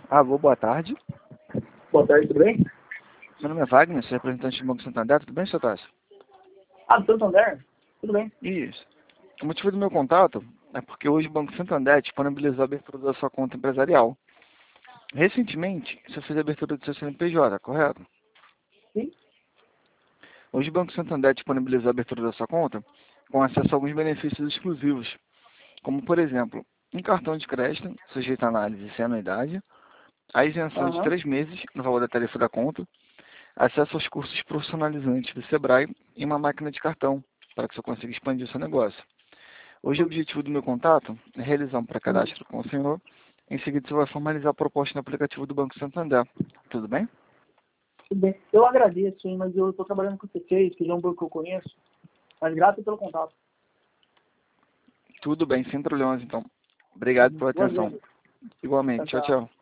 Alô, boa tarde. Boa tarde, tudo bem? Meu nome é Wagner, sou representante do Banco Santander. Tudo bem, seu Tássio? Ah, do Santander? Tudo bem. Isso. O motivo do meu contato é porque hoje o Banco Santander disponibilizou a abertura da sua conta empresarial. Recentemente, você fez a abertura do seu CNPJ, correto? Sim? Hoje o Banco Santander disponibilizou a abertura da sua conta com acesso a alguns benefícios exclusivos, como, por exemplo, um cartão de crédito sujeito a análise sem anuidade, a isenção de Aham. 3 meses no valor da tarifa da conta, acesso aos cursos profissionalizantes do Sebrae e uma máquina de cartão, para que você consiga expandir o seu negócio. Hoje o objetivo do meu contato é realizar um pré-cadastro com o senhor. Em seguida você vai formalizar a proposta no aplicativo do Banco Santander. Tudo bem? Tudo bem. Eu agradeço, hein, mas eu estou trabalhando com o C6, que já é um banco que eu conheço. Mas graças pelo contato. Tudo bem, sem problemas então. Obrigado pela Boas atenção. vendas. Tchau, Igualmente. Tchau, tchau. tchau.